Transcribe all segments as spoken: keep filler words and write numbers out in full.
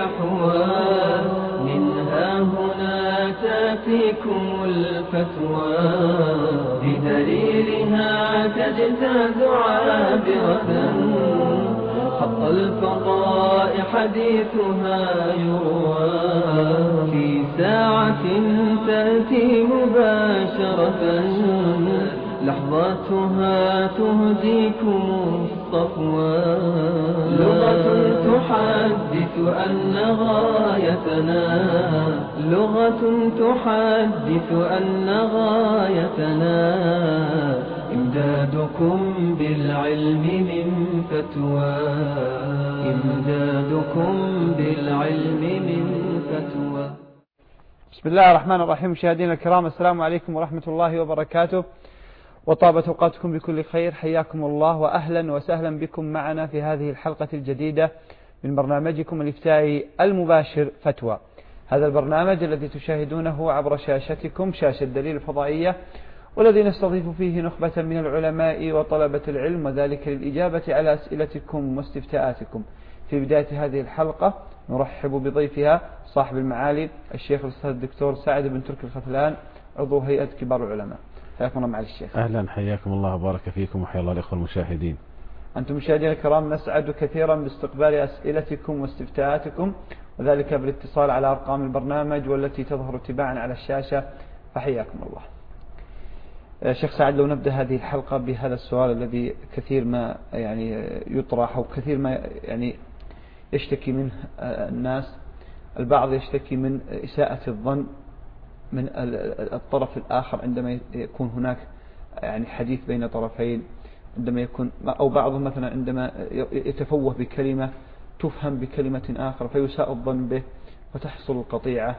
الأحوال منها هنا تأتيكم الفتوى بدليلها تجتاز عابرة خط الفضاء حديثها يروى في ساعة تأتي مباشرة لحظاتها تهديكم الصفوى لغة تحدث أن غايتنا لغة تحدث أن غايتنا إمدادكم بالعلم من فتوى إمدادكم بالعلم من فتوى. بسم الله الرحمن الرحيم. مشاهدينا الكرام، السلام عليكم ورحمة الله وبركاته، وطابت أوقاتكم بكل خير. حياكم الله وأهلا وسهلا بكم معنا في هذه الحلقة الجديدة من برنامجكم الإفتائي المباشر فتوى. هذا البرنامج الذي تشاهدونه عبر شاشتكم، شاشة دليل الفضائية، والذي نستضيف فيه نخبة من العلماء وطلبة العلم، وذلك للإجابة على أسئلتكم واستفتاءاتكم. في بداية هذه الحلقة نرحب بضيفها صاحب المعالي الشيخ الأستاذ الدكتور سعد بن تركي الختلان، عضو هيئة كبار العلماء. حياكم الله معالي الشيخ. أهلا، حياكم الله وبارك فيكم، وحيا الله الإخوة المشاهدين. أنتم مشاهدينا الكرام، نسعد كثيرا باستقبال أسئلتكم واستفتاءاتكم، وذلك بالاتصال على أرقام البرنامج والتي تظهر تباعا على الشاشة، فحياكم الله. شيخ سعد، لو نبدأ هذه الحلقة بهذا السؤال الذي كثير ما يعني يطرح، أو كثير ما يعني يشتكي منه الناس. البعض يشتكي من إساءة الظن من الطرف الآخر عندما يكون هناك يعني حديث بين طرفين، عندما يكون أو بعضهم مثلا عندما يتفوه بكلمة تفهم بكلمة آخر فيساء الظن به وتحصل القطيعة.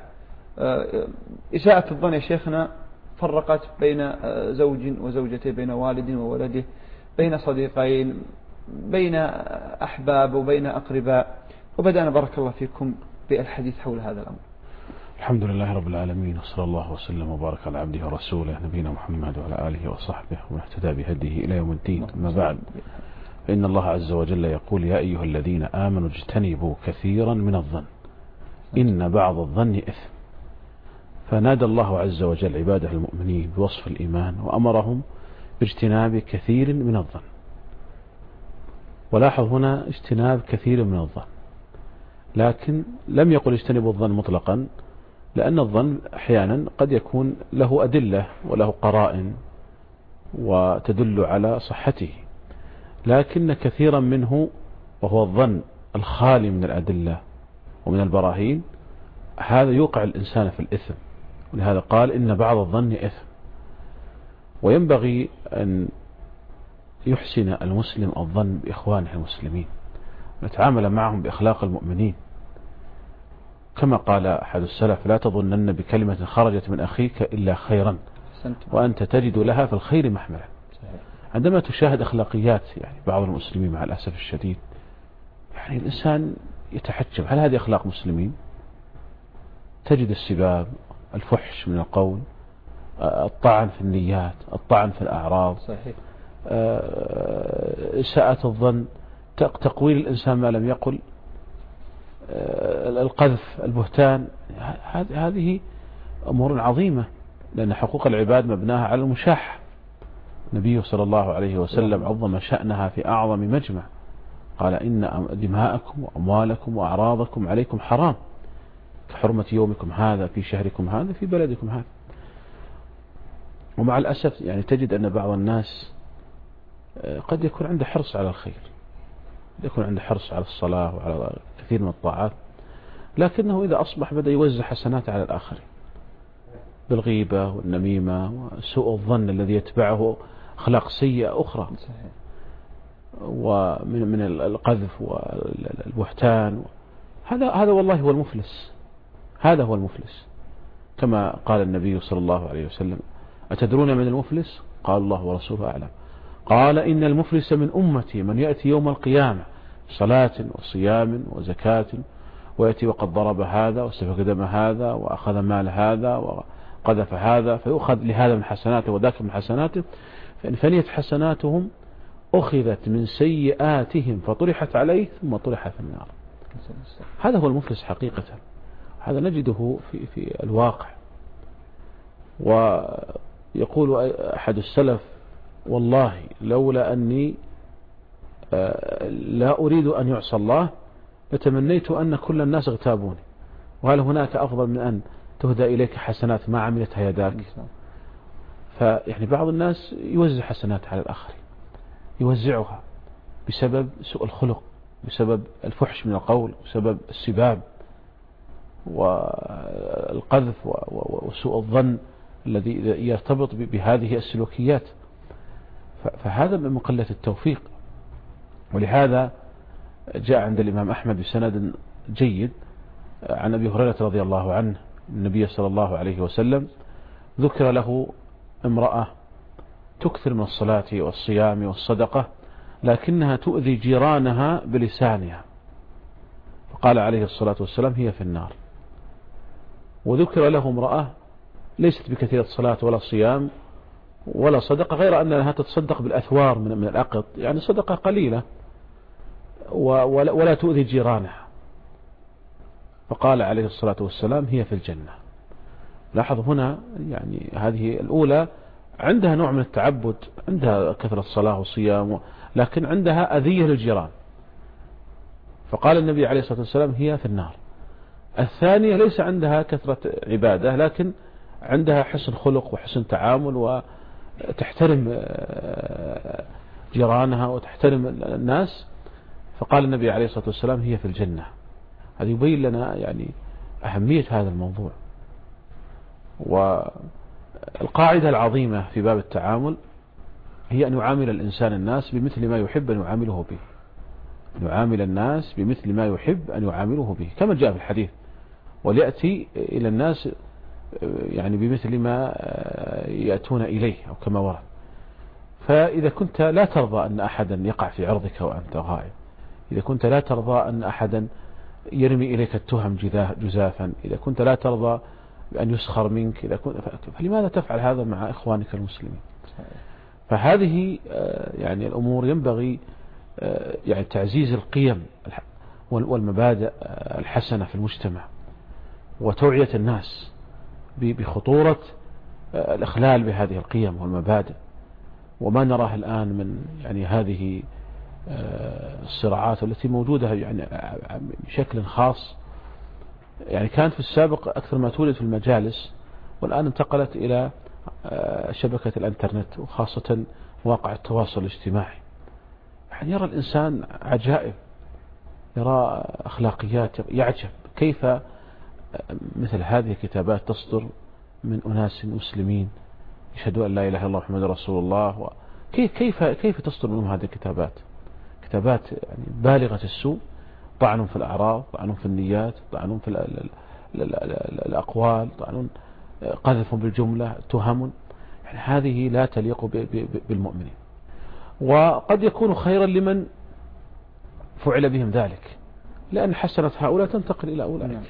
إساءة الظن يا شيخنا فرقت بين زوج وزوجته، بين والد وولده، بين صديقين، بين أحباب وبين أقرباء، وبدأنا بارك الله فيكم بالحديث حول هذا الأمر. الحمد لله رب العالمين، وصلى الله وسلم وبارك على عبده ورسوله نبينا محمد وعلى آله وصحبه ومن اهتدى بهديه إلى يوم الدين. أما بعد، فإن الله عز وجل يقول: يا أيها الذين آمنوا اجتنبوا كثيرا من الظن إن بعض الظن إثم. فنادى الله عز وجل عباده المؤمنين بوصف الإيمان وأمرهم باجتناب كثير من الظن. ولاحظ هنا اجتناب كثير من الظن، لكن لم يقل اجتنبوا الظن مطلقا، لأن الظن أحيانا قد يكون له أدلة وله قرائن وتدل على صحته، لكن كثيرا منه وهو الظن الخالي من الأدلة ومن البراهين هذا يوقع الإنسان في الإثم. ولهذا قال: إن بعض الظن إثم. وينبغي أن يحسن المسلم الظن بإخوانه المسلمين، نتعامل معهم بأخلاق المؤمنين، كما قال أحد السلف: لا تظنن بكلمة خرجت من أخيك إلا خيرا وأنت تجد لها في الخير محملا. عندما تشاهد أخلاقيات يعني بعض المسلمين مع الأسف الشديد، يعني الإنسان يتحجب، هل هذه أخلاق مسلمين؟ تجد السباب، الفحش من القول، الطعن في النيات، الطعن في الأعراض، صحيح. إساءة الظن، تقويل الإنسان ما لم يقل، القذف، البهتان، هذه أمور عظيمة، لأن حقوق العباد مبناها على المشاحة. النبي صلى الله عليه وسلم عظم شأنها في أعظم مجمع، قال: إن دماءكم وأموالكم وأعراضكم عليكم حرام كحرمة يومكم هذا في شهركم هذا في بلدكم هذا. ومع الأسف يعني تجد أن بعض الناس قد يكون عنده حرص على الخير، يكون عنده حرص على الصلاة وعلى كثير من الطاعات، لكنه إذا أصبح بدأ يوزع حسنات على الآخرين بالغيبة والنميمة وسوء الظن الذي يتبعه أخلاق سيئة أخرى، ومن من القذف والبهتان. هذا هذا والله هو المفلس، هذا هو المفلس، كما قال النبي صلى الله عليه وسلم: أتدرون من المفلس؟ قال: الله ورسوله أعلم. قال: إن المفلس من أمتي من يأتي يوم القيامة صلاة وصيام وزكاة، ويأتي وقد ضرب هذا وسفك دم هذا وأخذ مال هذا وقذف هذا، فيؤخذ لهذا من حسناته وذاك من حسناته، فإن فنيت حسناتهم أخذت من سيئاتهم فطرحت عليه ثم طرح في النار. هذا هو المفلس حقيقة. هذا نجده في في الواقع. ويقول أحد السلف: والله لولا أني لا أريد أن يعصى الله لتمنيت أن كل الناس اغتابوني. وهل هناك أفضل من أن تهدى إليك حسنات ما عملتها يداك؟ فيعني بعض الناس يوزع حسنات على الآخرين، يوزعها بسبب سوء الخلق، بسبب الفحش من القول، بسبب السباب والقذف وسوء الظن الذي يرتبط بهذه السلوكيات. فهذا من قلة التوفيق. ولهذا جاء عند الإمام أحمد بسند جيد عن أبي هريرة رضي الله عنه النبي صلى الله عليه وسلم ذكر له امرأة تكثر من الصلاة والصيام والصدقة لكنها تؤذي جيرانها بلسانها، فقال عليه الصلاة والسلام: هي في النار. وذكر له امرأة ليست بكثيرة صلاة ولا صيام ولا صدقة، غير أنها تتصدق بالأثوار من من الأقط، يعني صدقة قليلة، ولا تؤذي جيرانها، فقال عليه الصلاة والسلام: هي في الجنة. لاحظ هنا يعني هذه الأولى عندها نوع من التعبد، عندها كثرة الصلاة والصيام، لكن عندها أذية للجيران، فقال النبي عليه الصلاة والسلام: هي في النار. الثانية ليس عندها كثرة عبادة، لكن عندها حسن خلق وحسن تعامل وتحترم جيرانها وتحترم الناس، فقال النبي عليه الصلاة والسلام: هي في الجنة. هذا يبين لنا يعني أهمية هذا الموضوع. والقاعدة العظيمة في باب التعامل هي أن يعامل الإنسان الناس بمثل ما يحب أن يعامله به، أن يعامل الناس بمثل ما يحب أن يعامله به، كما جاء في الحديث: وليأتي إلى الناس يعني بمثل ما يأتون إليه، أو كما ورد. فإذا كنت لا ترضى أن أحدا يقع في عرضك وأنت غائب، إذا كنت لا ترضى أن أحدا يرمي إليك التهم جزافا، إذا كنت لا ترضى بأن يسخر منك، إذا كنت فلماذا تفعل هذا مع إخوانك المسلمين؟ فهذه يعني الأمور ينبغي يعني تعزيز القيم والمبادئ الحسنة في المجتمع، وتوعية الناس بخطورة الإخلال بهذه القيم والمبادئ. وما نراه الآن من يعني هذه الصراعات التي موجودة يعني بشكل خاص، يعني كانت في السابق أكثر ما تولد في المجالس، والآن انتقلت إلى شبكة الانترنت وخاصة مواقع التواصل الاجتماعي. يعني يرى الإنسان عجائب، يرى أخلاقيات، يعجب كيف مثل هذه الكتابات تصدر من أناس مسلمين يشهدوا أن لا إله إلا الله محمد رسول الله. كيف كيف كيف تصدر منهم هذه الكتابات؟ كتابات يعني بالغة السوء، طعن في الأعراض، طعن في النيات، طعن في الأقوال، طعن قذف بالجملة، تهم. يعني هذه لا تليق بالمؤمنين، وقد يكون خيرا لمن فعل بهم ذلك، لأن حسنة هؤلاء تنتقل إلى أولئك.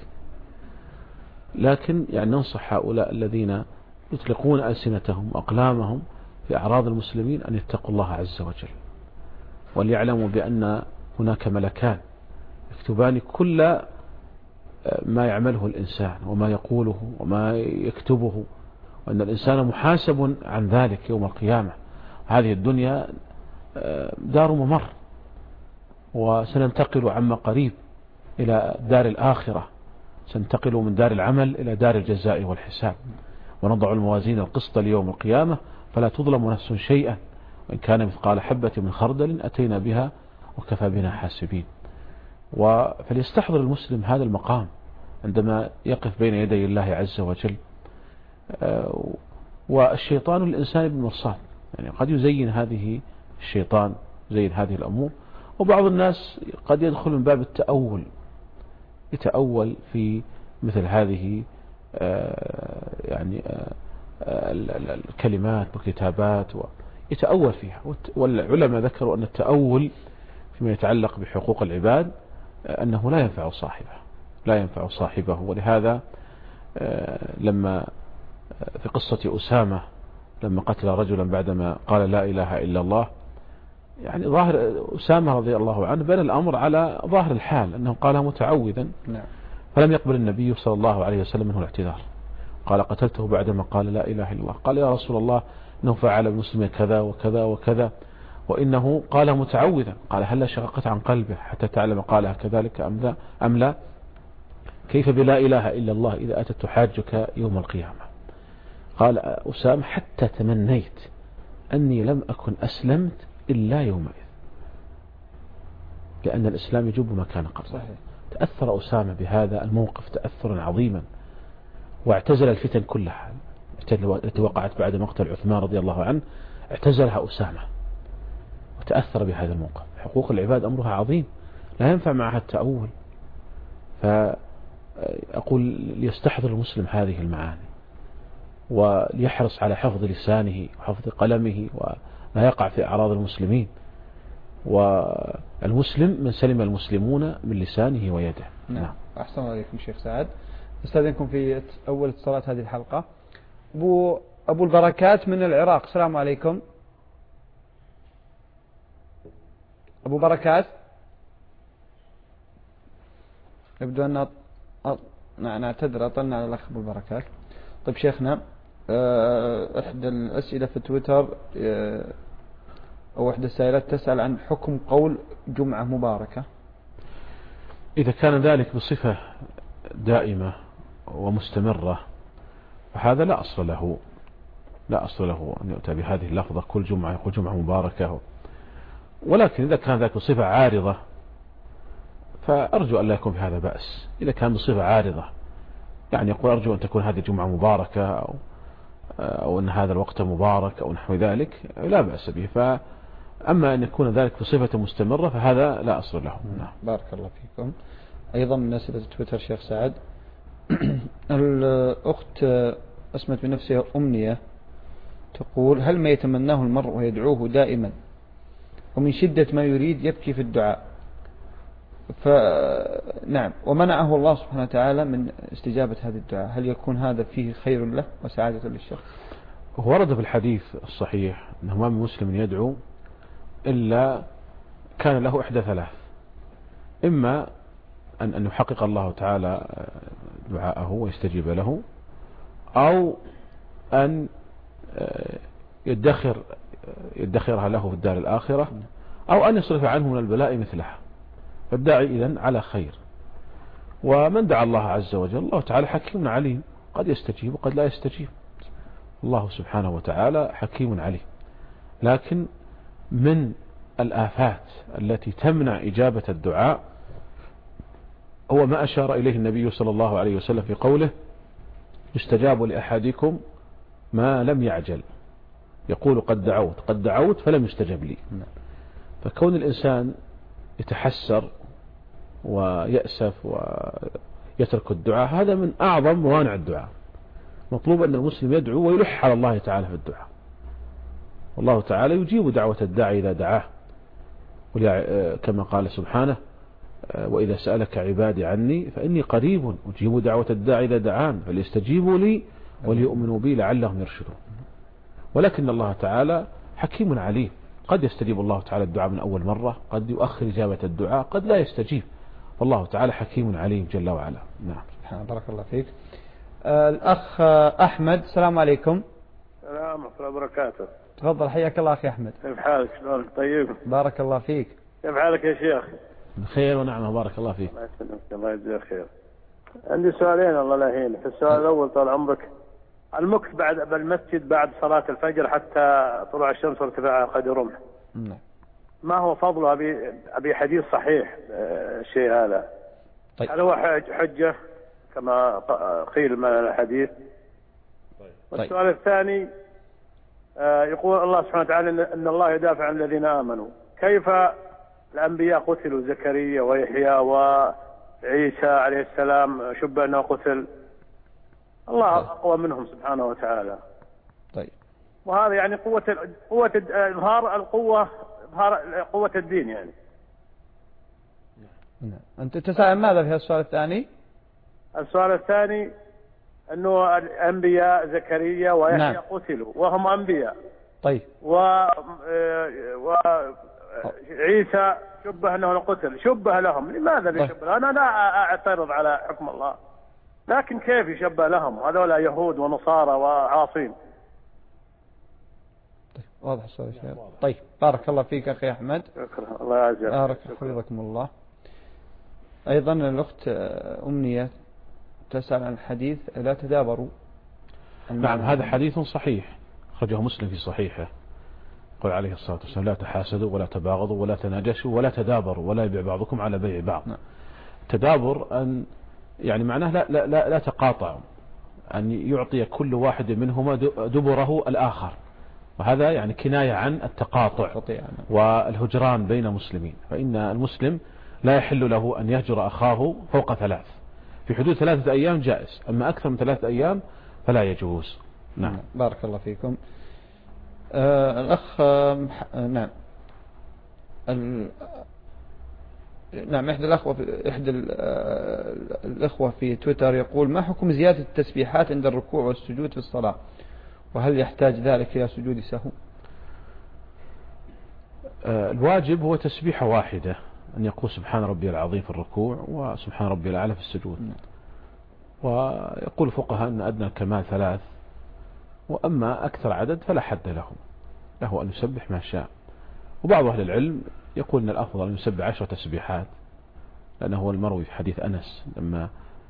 لكن يعني ننصح هؤلاء الذين يطلقون ألسنتهم وأقلامهم في أعراض المسلمين أن يتقوا الله عز وجل، وليعلموا بأن هناك ملكان يكتبان كل ما يعمله الإنسان وما يقوله وما يكتبه، وأن الإنسان محاسب عن ذلك يوم القيامة. هذه الدنيا دار ممر، وسننتقل عما قريب إلى دار الآخرة، سننتقل من دار العمل إلى دار الجزاء والحساب، ونضع الموازين القسط ليوم القيامة فلا تظلم نفس شيئا، وإن كان مثقال حبة من خردل أتينا بها وكفى بنا حاسبين. فليستحضر المسلم هذا المقام عندما يقف بين يدي الله عز وجل. والشيطان للإنسان بالمرصاد، يعني قد يزين هذه الشيطان يزين هذه الأمور، وبعض الناس قد يدخل من باب التأول، يتأول في مثل هذه يعني الكلمات والكتابات ويتأول فيها. والعلماء ذكروا أن التأول فيما يتعلق بحقوق العباد أنه لا ينفع صاحبه، لا ينفع صاحبه. ولهذا لما في قصة أسامة لما قتل رجلا بعدما قال لا إله إلا الله، يعني ظاهر أسامة رضي الله عنه بنى الأمر على ظاهر الحال أنه قالها متعوذا. نعم. فلم يقبل النبي صلى الله عليه وسلم منه الاعتذار، قال قتلته بعدما قال لا إله إلا الله. قال يا رسول الله إنه فعل المسلم كذا وكذا وكذا وإنه قال متعوذا. قال هل شققت عن قلبه حتى تعلم قالها كذلك أم لا أم لا؟ كيف بلا إله إلا الله إذا أتت تحاجك يوم القيامة؟ قال أسامة حتى تمنيت أني لم أكن أسلمت إلا يومئذ، لأن الإسلام يجب ما كان قبله. تأثر أسامة بهذا الموقف تأثرا عظيما، واعتزل الفتن كلها التي وقعت بعد مقتل عثمان رضي الله عنه، اعتزلها أسامة وتأثر بهذا الموقف. حقوق العباد أمرها عظيم لا ينفع معها التأول. فأقول ليستحضر المسلم هذه المعاني وليحرص على حفظ لسانه وحفظ قلمه وما يقع في أعراض المسلمين. والمسلم من سلم المسلمون من لسانه ويده. نعم. أحسن عليكم شيخ سعد. استاذنكم في أول اتصالات هذه الحلقة. أبو أبو البركات من العراق، السلام عليكم. أبو بركات، يبدو أن أط... أط... نعتذر أطلنا على الأخ أبو البركات. طيب شيخنا، إحدى الأسئلة في تويتر أو إحدى السائلات تسأل عن حكم قول جمعة مباركة. إذا كان ذلك بصفة دائمة ومستمرة فهذا لا أصل له، لا أصل له أن يؤتى بهذه اللفظة كل جمعة يقول جمعة مباركة. ولكن إذا كان ذلك بصفة عارضة فأرجو أن لا يكون في هذا بأس. إذا كان بصفة عارضة يعني يقول أرجو أن تكون هذه جمعة مباركة أو, أو أن هذا الوقت مبارك أو نحو ذلك لا بأس به. فأما أن يكون ذلك بصفة مستمرة فهذا لا أصل له. نعم. بارك الله فيكم. أيضا من أسئلة تويتر شيخ سعد، الأخت أسمت بنفسها أمنية تقول هل ما يتمناه المرء ويدعوه دائما ومن شدة ما يريد يبكي في الدعاء، فنعم ومنعه الله سبحانه وتعالى من استجابة هذا الدعاء، هل يكون هذا فيه خير له وسعادة للشخص؟ ورد في الحديث الصحيح أنه ما من مسلم يدعو إلا كان له إحدى ثلاث: إما أن أن يحقق الله تعالى دعاءه ويستجيب له، أو أن يدخر يدخرها له في الدار الآخرة، أو أن يصرف عنه من البلاء مثلها. فالداعي إذن على خير. ومن دعا الله عز وجل الله تعالى حكيم عليم، قد يستجيب وقد لا يستجيب. الله سبحانه وتعالى حكيم عليم. لكن من الآفات التي تمنع إجابة الدعاء هو ما أشار إليه النبي صلى الله عليه وسلم في قوله يستجاب لأحدكم ما لم يعجل، يقول قد دعوت قد دعوت فلم يستجب لي. فكون الإنسان يتحسر ويأسف ويترك الدعاء هذا من أعظم موانع الدعاء. مطلوب أن المسلم يدعو ويلح على الله تعالى في الدعاء، والله تعالى يجيب دعوة الداعي إذا دعاه، كما قال سبحانه وإذا سألك عبادي عني فإني قريب أجيب دعوة الداعي إذا دعان فليستجيبوا لي وليؤمنوا بي لعلهم يرشدون. ولكن الله تعالى حكيم عليم، قد يستجيب الله تعالى الدعاء من أول مرة، قد يؤخر إجابة الدعاء، قد لا يستجيب، والله تعالى حكيم عليم جل وعلا. نعم. بارك الله فيك. آه الأخ أحمد، السلام عليكم. السلام ورحمة الله وبركاته. تفضل حياك الله أخي أحمد. كيف حالك؟ شلونك؟ طيب. بارك الله فيك. كيف حالك يا شيخ؟ بخير ونعمة بارك الله فيك. الله يسلمك الله يجزيك خير. عندي سؤالين الله لا يهينك. السؤال الأول طال عمرك، المكث بعد بالمسجد بعد صلاة الفجر حتى طلوع الشمس وارتفاع قدر رمح. نعم. ما هو فضله؟ أبي أبي حديث صحيح الشيء هذا. طيب. هل هو حجة كما قيل من الحديث؟ طيب. والسؤال الثاني يقول الله سبحانه وتعالى أن الله يدافع عن الذين آمنوا، كيف الأنبياء قتلوا زكريا ويحيى وعيسى عليه السلام شبه أنه قتل، الله أقوى منهم سبحانه وتعالى. طيب. وهذا يعني قوة قوة إظهار القوة، إظهار قوة الدين يعني. نعم. أنت تسأل ماذا في السؤال الثاني؟ السؤال الثاني أنه الأنبياء زكريا ويحيى نعم. قتلوا وهم أنبياء. طيب. و عيسى شبه أنه قتل، شبه لهم، لماذا بيشبه؟ أنا لا أعترض على حكم الله، لكن كيف يشبه لهم؟ هذولا يهود ونصارى وعاصين. طيب واضح السؤال يا شيخ. طيب بارك الله فيك أخي أحمد. شكرا، الله يعزك. بارك حفظكم الله. أيضا الأخت أمنية تسأل عن الحديث لا تدابروا. نعم هذا حديث صحيح أخرجه مسلم في صحيحه، قال عليه الصلاة والسلام لا تحاسدوا ولا تباغضوا ولا تناجشوا ولا تدابروا ولا يبيع بعضكم على بيع بعض. نعم. تدابر أن يعني معناه لا, لا, لا, لا تقاطع، أن يعطي كل واحد منهما دبره الآخر، وهذا يعني كناية عن التقاطع والهجران بين المسلمين. فإن المسلم لا يحل له أن يهجر أخاه فوق ثلاث، في حدود ثلاثة أيام جائز، أما أكثر من ثلاثة أيام فلا يجوز. نعم بارك الله فيكم. آه الأخ آه نعم ال... نعم إحدى الأخوة في إحدى الأخوة في تويتر يقول ما حكم زيادة التسبيحات عند الركوع والسجود في الصلاة، وهل يحتاج ذلك إلى سجود سهو؟ آه الواجب هو تسبيحة واحدة، أن يقول سبحان ربي العظيم في الركوع وسبحان ربي الأعلى في السجود. م. ويقول فقهاء أن أدنى الكمال ثلاث، وأما أكثر عدد فلا حد له، له أن يسبح ما شاء. وبعض أهل العلم يقول أن الأفضل أن يسبح عشر تسبيحات، لأنه هو المروي في حديث أنس لما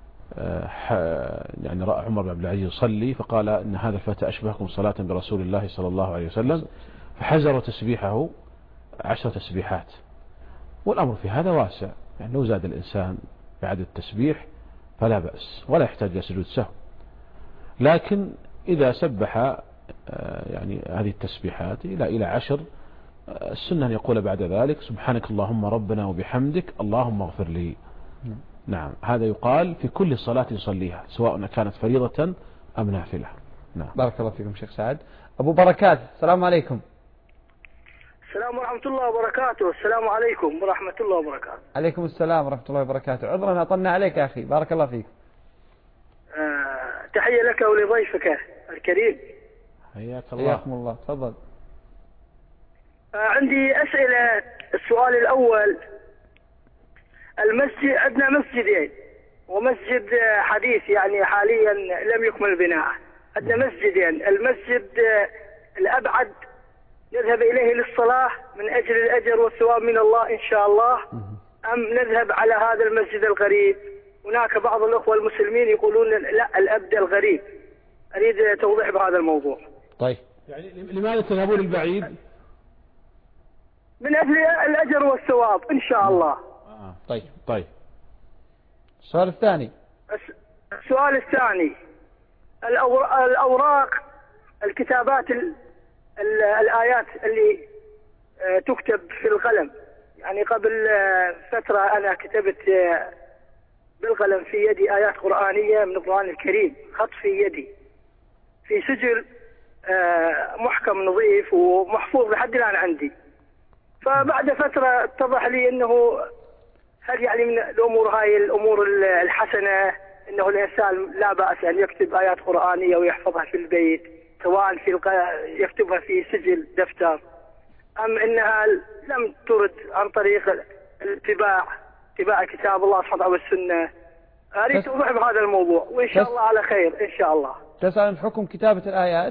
يعني رأى عمر بن عبد العزيز يصلي فقال إن هذا الفتى أشبهكم صلاة برسول الله صلى الله عليه وسلم، فحزروا تسبيحه عشر تسبيحات. والأمر في هذا واسع، يعني لو زاد الإنسان بعد التسبيح فلا بأس ولا يحتاج إلى سجود سهو. لكن إذا سبح يعني هذه التسبيحات إلى إلى عشر، السنة أن يقول بعد ذلك سبحانك اللهم ربنا وبحمدك اللهم اغفر لي. نعم هذا يقال في كل صلاة يصليها سواء كانت فريضة أم نافلة. نعم بارك الله فيكم شيخ سعد. أبو بركات السلام عليكم. السلام ورحمة الله وبركاته. السلام عليكم ورحمة الله وبركاته. عليكم السلام ورحمة الله وبركاته. عذرا أطلنا عليك يا أخي، بارك الله فيك. آه تحية لك ولضيفك الكريم. حياك الله. حياكم الله، تفضل. آه عندي أسئلة. السؤال الأول، المسجد عندنا مسجدين ومسجد حديث يعني حاليا لم يكمل بناءه. عندنا مسجدين، المسجد الأبعد نذهب إليه للصلاة من أجل الأجر والثواب من الله إن شاء الله، أم نذهب على هذا المسجد القريب؟ هناك بعض الأخوة المسلمين يقولون لا الأبد الغريب. أريد توضيح بهذا الموضوع. طيب يعني لماذا تذهبون البعيد؟ من أجل الأجر والثواب إن شاء الله. آه. طيب طيب. السؤال الثاني. السؤال الثاني، الأوراق الكتابات ال ال الآيات اللي تكتب في القلم، يعني قبل فترة أنا كتبت بالقلم في يدي آيات قرآنية من القرآن الكريم، خط في يدي في سجل محكم نظيف ومحفوظ لحد الآن عندي. فبعد فترة اتضح لي أنه هل يعني من الأمور هاي الأمور الحسنة أنه الإنسان لا بأس أن يكتب آيات قرآنية ويحفظها في البيت، سواء في يكتبها في سجل دفتر، أم أنها لم ترد عن طريق الاتباع اتباع كتاب الله سبحانه والسنة؟ أريد توضيح بهذا الموضوع وإن شاء الله على خير إن شاء الله. تسأل عن حكم كتابة الآيات؟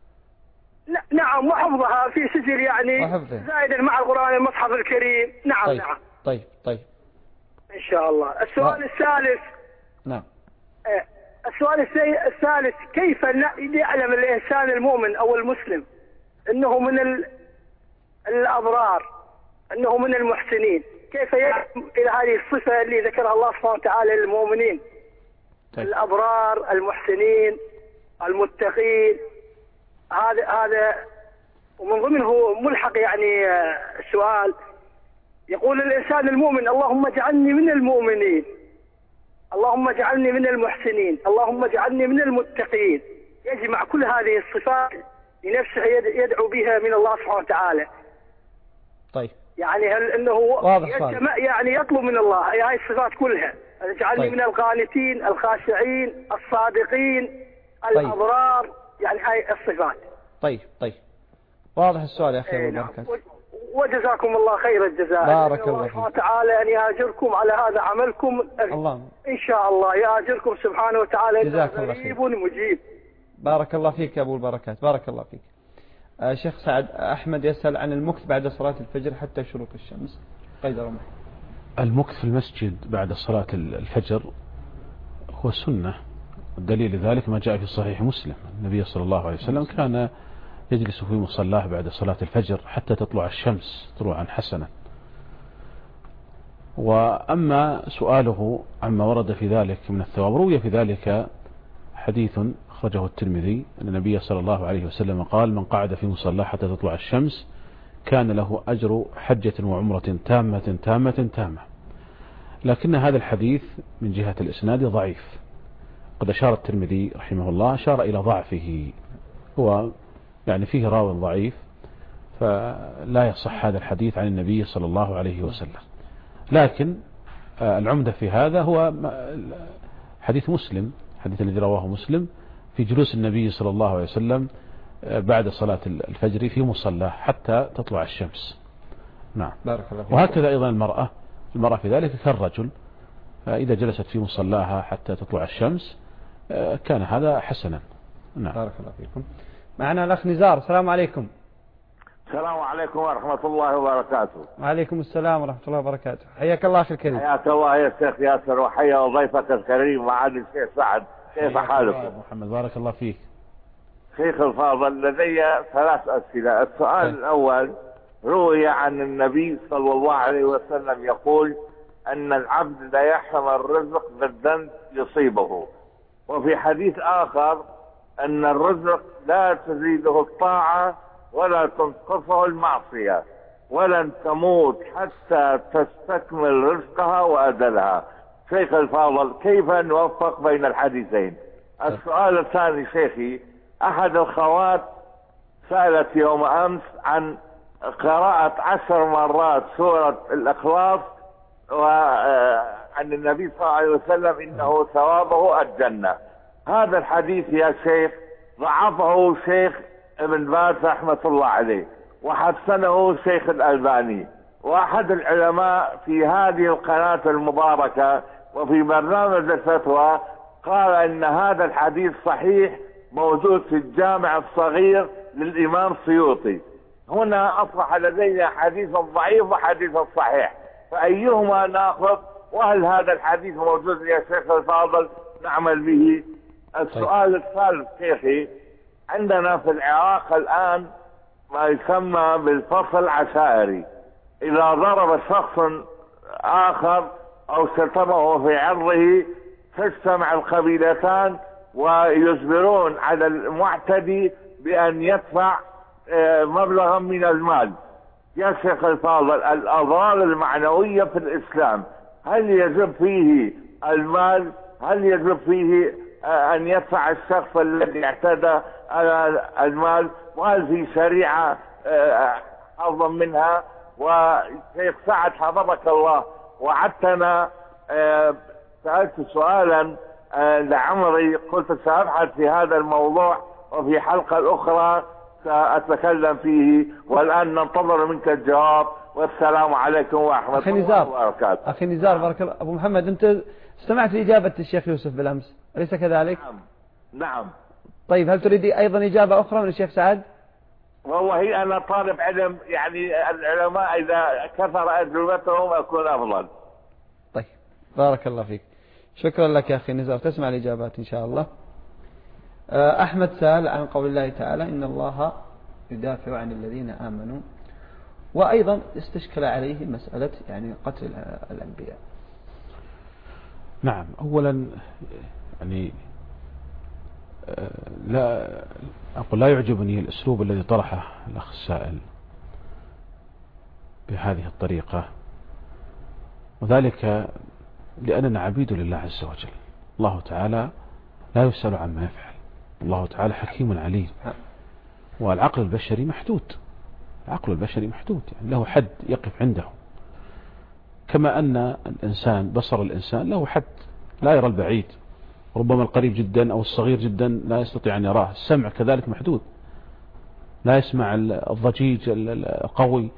نعم وحفظها في سجل يعني وحفظها زائدا مع القرآن المصحف الكريم. نعم. طيب. نعم طيب طيب إن شاء الله. السؤال لا. الثالث. نعم. السؤال الثالث، كيف يعلم الإنسان المؤمن أو المسلم أنه من الأبرار، أنه من المحسنين؟ كيف يعلم إلى هذه الصفة اللي ذكرها الله سبحانه وتعالى للمؤمنين؟ طيب. الأبرار المحسنين المتقين. هذا هذا ومن ضمنه ملحق يعني السؤال، يقول الإنسان المؤمن اللهم اجعلني من المؤمنين، اللهم اجعلني من المحسنين، اللهم اجعلني من المتقين. يجمع كل هذه الصفات لنفسه يدعو بها من الله سبحانه وتعالى. طيب يعني هل انه يعني يطلب من الله هاي الصفات كلها، اجعلني طيب. من القانتين الخاشعين الصادقين الابرار، طيب. يعني هاي الصفات. طيب طيب واضح السؤال يا اخي ابو بركات. وجزاكم الله خير الجزاء. بارك الله سبحانه وتعالى أن يأجركم على هذا عملكم. اللهم إن شاء الله يأجركم سبحانه وتعالى. جزاك الله خير. قريب مجيب. بارك الله فيك يا أبو البركات، بارك الله فيك. آه شيخ سعد، أحمد يسأل عن المكث بعد صلاة الفجر حتى شروق الشمس، قيد رمح. المكث في المسجد بعد صلاة الفجر هو سنة، الدليل لذلك ما جاء في صحيح مسلم. النبي صلى الله عليه وسلم كان يجلس في مصلاه بعد صلاة الفجر حتى تطلع الشمس طلوعا حسنا. وأما سؤاله عما ورد في ذلك من الثواب، روي في ذلك حديث أخرجه الترمذي أن النبي صلى الله عليه وسلم قال: من قعد في مصلاه حتى تطلع الشمس كان له أجر حجة وعمرة تامة تامة تامة. لكن هذا الحديث من جهة الإسناد ضعيف، قد أشار الترمذي رحمه الله أشار إلى ضعفه، هو يعني فيه راوي ضعيف، فلا يصح هذا الحديث عن النبي صلى الله عليه وسلم. لكن العمدة في هذا هو حديث مسلم، حديث الذي رواه مسلم في جلوس النبي صلى الله عليه وسلم بعد صلاة الفجر في مصلاه حتى تطلع الشمس. نعم. بارك الله فيك. وهكذا أيضا المرأة المرأة في ذلك كالرجل، إذا جلست في مصلاها حتى تطلع الشمس كان هذا حسنا. نعم. بارك الله فيكم. معنا الأخ نزار، السلام عليكم. السلام عليكم ورحمة الله وبركاته. وعليكم السلام ورحمة الله وبركاته، حياك الله أخي الكريم. حياك الله يا شيخ ياسر، وحيا ضيفك الكريم معالي الشيخ سعد، كيف حالكم؟ محمد بارك الله فيك. شيخ الفاضل، لدي ثلاث أسئلة. السؤال الأول، روي عن النبي صلى الله عليه وسلم يقول أن العبد لا يحرم الرزق بالذنب يصيبه، وفي حديث آخر أن الرزق لا تزيده الطاعة ولا تنقصه المعصية، ولن تموت حتى تستكمل رزقها وأجلها. شيخ الفاضل، كيف نوفق بين الحديثين؟ السؤال الثاني شيخي، أحد الخوات سألت يوم أمس عن قراءة عشر مرات سورة الإخلاص وعن النبي صلى الله عليه وسلم إنه ثوابه الجنة. هذا الحديث يا شيخ ضعفه شيخ ابن باز رحمة الله عليه، وحسنه شيخ الألباني، وأحد العلماء في هذه القناة المباركة وفي برنامج الفتوى قال إن هذا الحديث صحيح، موجود في الجامع الصغير للإمام السيوطي. هنا أصبح لدينا حديث ضعيف وحديث صحيح، فأيهما نأخذ؟ وهل هذا الحديث موجود يا شيخ الفاضل نعمل به؟ السؤال الثالث شيخي، عندنا في العراق الآن ما يسمى بالفصل عشائري، إذا ضرب شخص آخر أو شتمه في عرضه تجتمع القبيلتان ويجبرون على المعتدي بأن يدفع مبلغا من المال. يا شيخ الفاضل، الأضرار المعنوية في الإسلام هل يجب فيه المال؟ هل يجب فيه أن يدفع الشخص الذي اعتدى على المال؟ وهل في شريعة أعظم منها؟ وشيخ سعد حفظك الله، وعدتنا سألت سؤالا لعمري قلت سأبحث في هذا الموضوع وفي حلقة أخرى سأتكلم فيه، والآن ننتظر منك الجواب. والسلام عليكم ورحمة الله وبركاته. أخي نزار بارك الله. أبو محمد، أنت استمعت لإجابة الشيخ يوسف بالأمس أليس كذلك؟ نعم نعم. طيب، هل تريد أيضا إجابة أخرى من الشيخ سعد؟ والله أنا طالب علم، يعني العلماء إذا كثر أجوبتهم أكون أفضل. طيب، بارك الله فيك، شكرا لك يا أخي نزار، تسمع الإجابات إن شاء الله. أحمد سأل عن قول الله تعالى إن الله يدافع عن الذين آمنوا، وأيضا استشكل عليه مسألة يعني قتل الأنبياء. نعم، أولا يعني لا أقول لا يعجبني الأسلوب الذي طرحه الأخ السائل بهذه الطريقة، وذلك لأننا عبيد لله عز وجل. الله تعالى لا يسأل عما يفعل، الله تعالى حكيم عليم، والعقل البشري محدود، العقل البشري محدود يعني له حد يقف عنده، كما أن الإنسان بصر الإنسان له حد لا يرى البعيد، ربما القريب جدا أو الصغير جدا لا يستطيع أن يراه. السمع كذلك محدود، لا يسمع الضجيج القوي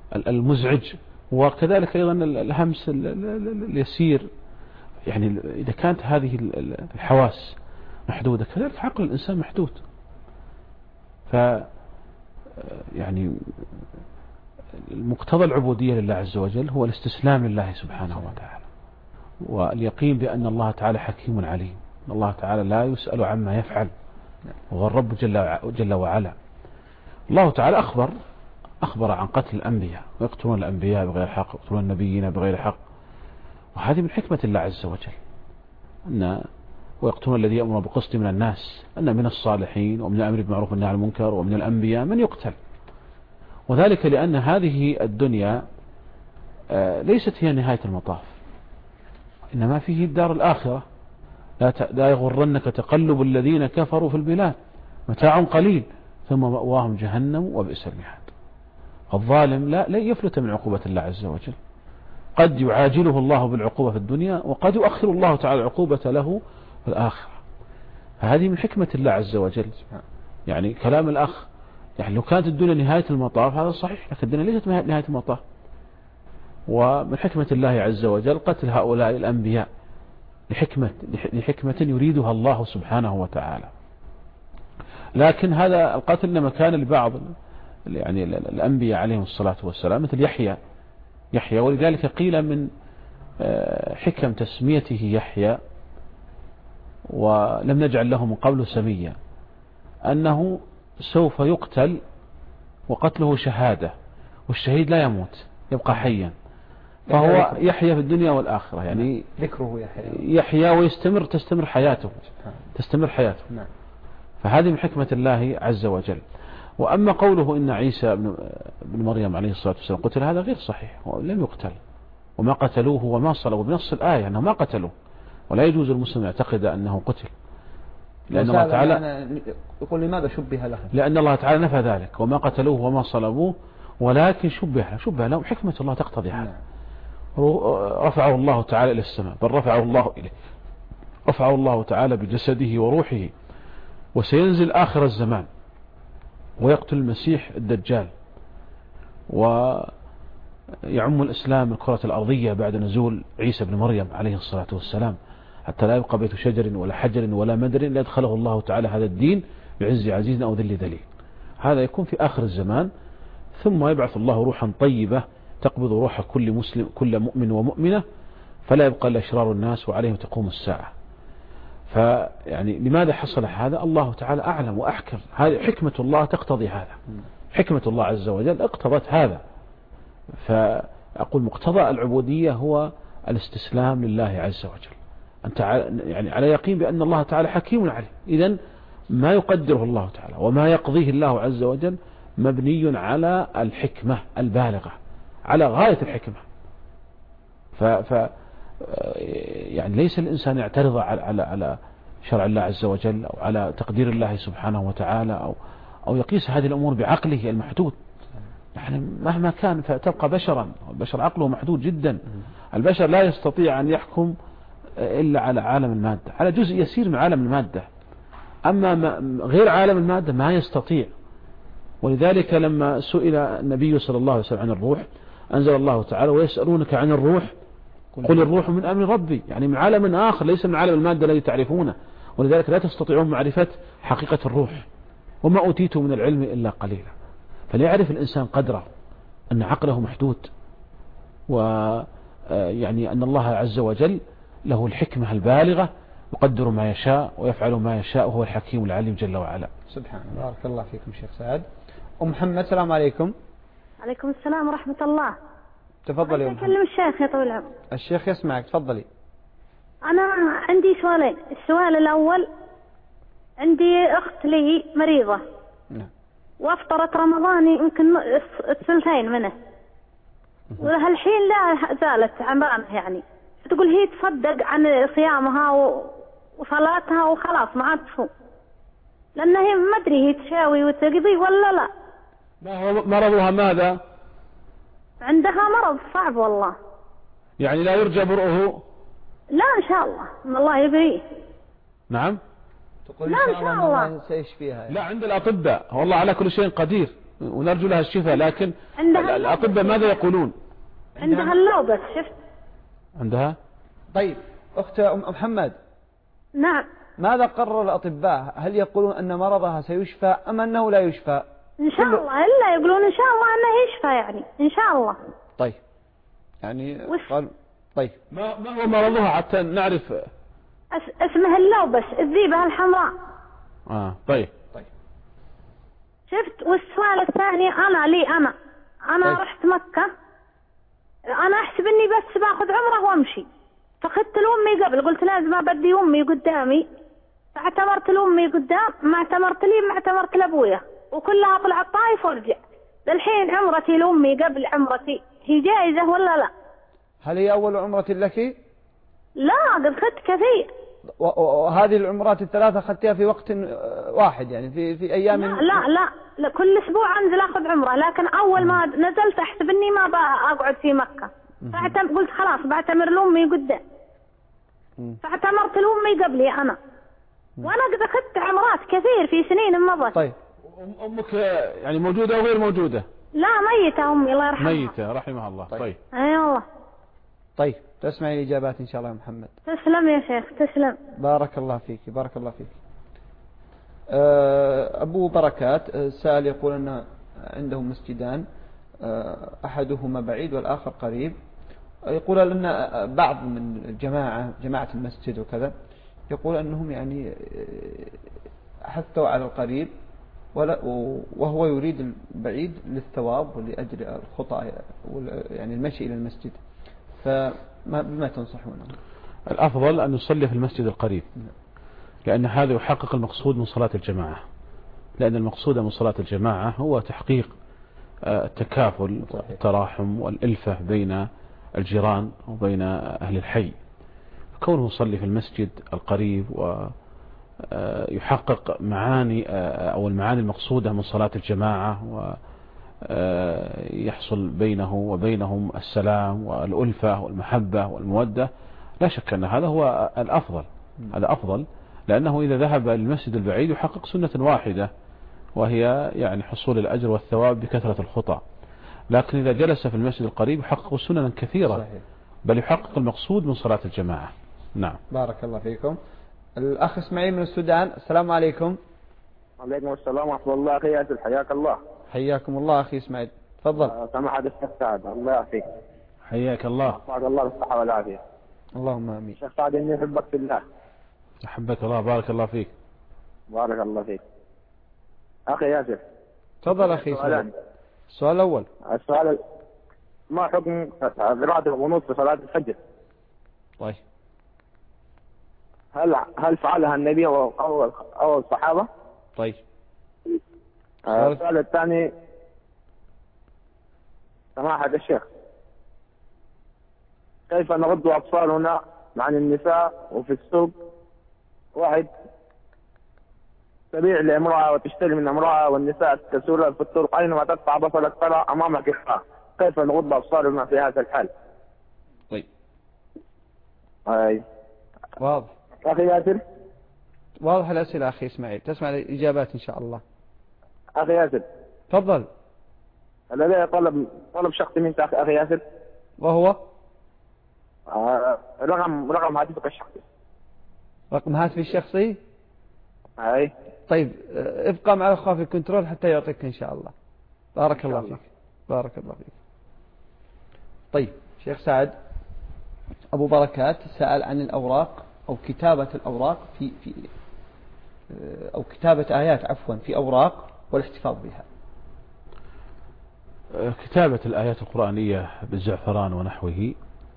المزعج، وكذلك أيضا الهمس اليسير. يعني إذا كانت هذه الحواس محدودة كذلك عقل الإنسان محدود. ف يعني المقتضى العبودية لله عز وجل هو الاستسلام لله سبحانه وتعالى، واليقين بأن الله تعالى حكيم عليم، الله تعالى لا يسأل عما يفعل، وهو الرب جل, جل وعلا. الله تعالى أخبر أخبر عن قتل الأنبياء، ويقتلون الأنبياء بغير حق، ويقتلون النبيين بغير حق، وهذه من حكمة الله عز وجل، أن ويقتلون الذي يأمر بقسط من الناس، أن من الصالحين ومن الأمر بالمعروف والنهي عن المنكر ومن الأنبياء من يقتل. وذلك لأن هذه الدنيا ليست هي نهاية المطاف، إنما فيه الدار الآخرة. لا يغرنك تقلب الذين كفروا في البلاد، متاع قليل ثم مأواهم جهنم وبئس المهاد. الظالم لا لا يفلت من عقوبة الله عز وجل، قد يعاجله الله بالعقوبة في الدنيا، وقد يؤخر الله تعالى العقوبة له في الآخرة. فهذه من حكمة الله عز وجل. يعني كلام الأخ، يعني لو كانت الدنيا نهاية المطاف هذا صحيح، لكن الدنيا ليست نهاية المطاف. ومن حكمة الله عز وجل قتل هؤلاء الأنبياء لحكمة لحكمة يريدها الله سبحانه وتعالى. لكن هذا القتل لما كان لبعض يعني الأنبياء عليهم الصلاة والسلام مثل يحيى يحيى ولذلك قيل من حكم تسميته يحيى ولم نجعل له من قبل سميا أنه سوف يقتل وقتله شهادة، والشهيد لا يموت يبقى حيا، فهو يحيى في الدنيا والآخرة. يعني ذكره يحيى يحيى ويستمر تستمر حياته تستمر حياته نعم. فهذه من حكمة الله عز وجل. وأما قوله إن عيسى بن مريم عليه الصلاة والسلام قتل، هذا غير صحيح، لم يقتل وما قتلوه وما صلبوا، بنص الآية أنه ما قتلوه، ولا يجوز المسلم يعتقد أنه قتل، لأن الله تعالى يقول لماذا شبه له؟ لأن الله تعالى نفى ذلك، وما قتلوه وما صلبوه ولكن شبه له شبه له حكمة الله تقتضي هذا. رفعه الله تعالى إلى السماء، بل رفعه الله إليه رفعه الله تعالى بجسده وروحه، وسينزل آخر الزمان ويقتل المسيح الدجال، ويعم الإسلام الكرة الأرضية بعد نزول عيسى بن مريم عليه الصلاة والسلام، حتى لا يبقى بيت شجر ولا حجر ولا مدر لا يدخله الله تعالى هذا الدين بعز عزيز أو ذل ذليل. هذا يكون في آخر الزمان، ثم يبعث الله روحا طيبة تقبض روح كل مسلم كل مؤمن ومؤمنة، فلا يبقى إلا شرار الناس وعليهم تقوم الساعة. فيعني لماذا حصل هذا؟ الله تعالى أعلم وأحكم، هذه حكمة الله تقتضي هذا، حكمة الله عز وجل اقتضت هذا. فأقول مقتضى العبودية هو الاستسلام لله عز وجل، أنت يعني على يقين بأن الله تعالى حكيم عليم، إذن ما يقدره الله تعالى وما يقضيه الله عز وجل مبني على الحكمة البالغة، على غاية الحكمة. ف, ف يعني ليس الإنسان يعترض على على على شرع الله عز وجل أو على تقدير الله سبحانه وتعالى أو أو يقيس هذه الأمور بعقله المحدود. يعني مهما كان فتبقى بشرا، البشر عقله محدود جدا، البشر لا يستطيع أن يحكم إلا على عالم المادة، على جزء يسير من عالم المادة، أما غير عالم المادة ما يستطيع. ولذلك لما سئل النبي صلى الله عليه وسلم عن الروح أنزل الله تعالى ويسألونك عن الروح قل الروح من أمر ربي، يعني من عالم آخر ليس من عالم المادة الذي تعرفونه، ولذلك لا تستطيعون معرفة حقيقة الروح، وما أوتيتم من العلم إلا قليلا. فليعرف الإنسان قدره أن عقله محدود، ويعني أن الله عز وجل له الحكمة البالغة، يقدر ما يشاء ويفعل ما يشاء، وهو الحكيم العليم جل وعلا. سبحانه. بارك الله فيكم شيخ سعد. أم محمد السلام عليكم. عليكم السلام ورحمة الله. تفضلي يا أم محمد. أكلم الشيخ يا طويل العمر. الشيخ يسمعك، تفضلي. أنا عندي سؤالين، السؤال الأول عندي أخت لي مريضة نعم. وأفطرت رمضان يمكن الثلثين منه، وهالحين لا زالت عمرانها، يعني تقول هي تصدق عن صيامها وصلاتها وخلاص ما عاد تصوم، لأن هي ما أدري هي تشاوي وتقضي ولا لا. ما هو مرضها ماذا؟ عندها مرض صعب والله، يعني لا يرجى برؤه؟ لا إن شاء الله إن الله يبريه. نعم. تقول لا إن شاء الله سيشفيها يعني. لا، عند الأطباء والله على كل شيء قدير. ونرجو لها الشفاء، لكن عندها الأطباء ماذا يقولون؟ عندها اللوبس. شفت عندها. طيب أخت أم محمد. نعم. ماذا قرر الأطباء؟ هل يقولون أن مرضها سيشفى أم أنه لا يشفى؟ إن شاء الله. إلا يقولون إن شاء الله أنه يشفى، يعني إن شاء الله. طيب يعني وش؟ قال طيب ما ما هو مرضها حتى نعرف؟ أس... اسمها اللوبس، الذيبة الحمراء. آه طيب. طيب شفت. والسؤال الثاني، أنا لي أنا أنا طيب. رحت مكة، أنا أحسب إني بس باخذ عمره وأمشي، فخدت لأمي قبل، قلت لازم أبدي أمي قدامي، فاعتمرت لأمي قدام، ما اعتمرت لي ما اعتمرت لأبويا، وكلها طلع الطائف ورجع. للحين عمرتي لأمي قبل عمرتي هي جائزة ولا لا؟ هل هي أول عمرة لك؟ لا، قد خدت كثير. وهذه العمرات الثلاثة أخذتها في وقت واحد، يعني في في أيام؟ لا لا لا, لا كل أسبوع أنزل أخذ عمرة، لكن أول ما نزلت أحسب إني ما بقعد في مكة، فاعتم... قلت خلاص بعتمر لأمي قدام، فاعتمرت لأمي قبلي أنا، وأنا قد أخذت عمرات كثير في سنين مضت. طيب أمك يعني موجودة أو غير موجودة؟ لا، ميتة أمي الله يرحمها. ميتة رحمها الله. طيب, طيب. أي والله. طيب تسمعي الإجابات إن شاء الله يا محمد. تسلم يا شيخ، تسلم. بارك الله فيك، بارك الله فيك. أبو بركات سائل يقول أن عندهم مسجدان، أحدهما بعيد والآخر قريب، يقول أن بعض من الجماعة جماعة المسجد وكذا يقول أنهم يعني حثوا على القريب وهو يريد البعيد للثواب ولأجل الخطأ يعني المشي إلى المسجد، فما بما تنصحونه؟ الأفضل أن يصلي في المسجد القريب، لأن هذا يحقق المقصود من صلاة الجماعة، لأن المقصود من صلاة الجماعة هو تحقيق التكافل والتراحم والإلفة بين الجيران وبين أهل الحي. كونه يصلي في المسجد القريب ويحقق معاني أو المعاني المقصودة من صلاة الجماعة، ويحصل بينه وبينهم السلام والألفة والمحبة والمودة، لا شك أن هذا هو الأفضل. هذا أفضل، لأنه إذا ذهب للمسجد البعيد يحقق سنة واحدة، وهي يعني حصول الأجر والثواب بكثرة الخطأ. لكن إذا جلس في المسجد القريب يحقق سننا كثيرة، صحيح. بل يحقق المقصود من صلاة الجماعة. نعم. بارك الله فيكم. الأخ إسماعيل من السودان، السلام عليكم. وعليكم السلام ورحمة الله. أخي ياسر حياك الله. حياكم الله أخي إسماعيل، تفضل. سماحة الشيخ سعد الله يعافيك. حياك الله. أسعد الله بالصحة والعافية. اللهم آمين. شيخ سعد إني أحبك في الله. أحبك الله، بارك الله فيك. بارك الله فيك. أخي ياسر. تفضل أخي إسماعيل. السؤال الأول. السؤال، ما حكم قراءة القنوت في صلاة الفجر؟ طيب. هل هل فعلها النبي أو أو, أو الصحابة؟ طيب. السؤال الثاني، سماحة الشيخ، كيف نغض أطفالنا عن النساء وفي السوق واحد تبيع لامرأة وتشتري من امرأة والنساء تسول في الطرق أينما تقطع بصلك ترى أمامك إخفاء، كيف نغض أبصارنا في هذا الحال؟ طيب. أي. واضح. أخي ياسر. واضح الأسئلة أخي إسماعيل، تسمع الإجابات إن شاء الله. أخي ياسر. تفضل. لدي طلب طلب شخصي منك أخي ياسر. وهو؟ آه رقم رقم هاتفك الشخصي. رقم هاتفي الشخصي؟ أي. طيب ابقى مع الأخوة في الكنترول حتى يعطيك إن شاء الله. بارك الله فيك. بارك الله فيك. طيب شيخ سعد، أبو بركات سأل عن الأوراق أو كتابة الأوراق في في أو كتابة آيات عفوا في أوراق والاحتفاظ بها. كتابة الآيات القرآنية بالزعفران ونحوه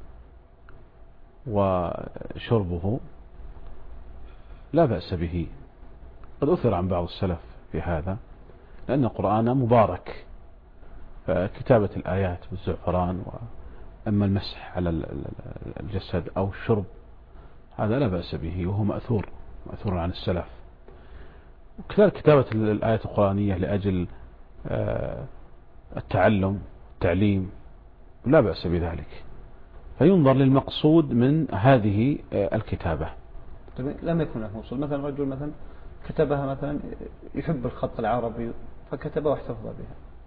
وشربه لا بأس به، قد أثر عن بعض السلف في هذا، لأن القرآن مبارك، فكتابة الآيات بالزعفران، وأما المسح على الجسد أو الشرب هذا لا بأس به، وهو مأثور مأثور عن السلف. وكذلك كتابة الآيات القرآنية لأجل التعلم التعليم لا بأس بذلك، فينظر للمقصود من هذه الكتابة. لم يكن له مقصود، مثلا رجل مثلا كتبها مثلا يحب الخط العربي فكتبها واحتفظ بها،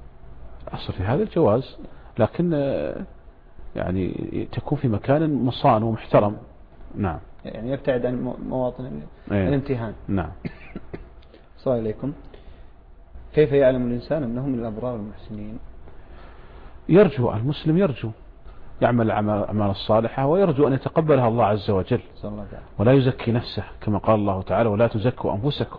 الأصل في هذا الجواز، لكن يعني تكون في مكان مصان ومحترم. نعم. يعني يبتعد عن مواطن أيه. الامتهان. نعم. السلام عليكم. كيف يعلم الإنسان أنه من الأبرار المحسنين؟ يرجو المسلم، يرجو يعمل الأعمال الصالحة ويرجو أن يتقبلها الله عز وجل، ولا يزكي نفسه كما قال الله تعالى ولا تزكوا أنفسكم،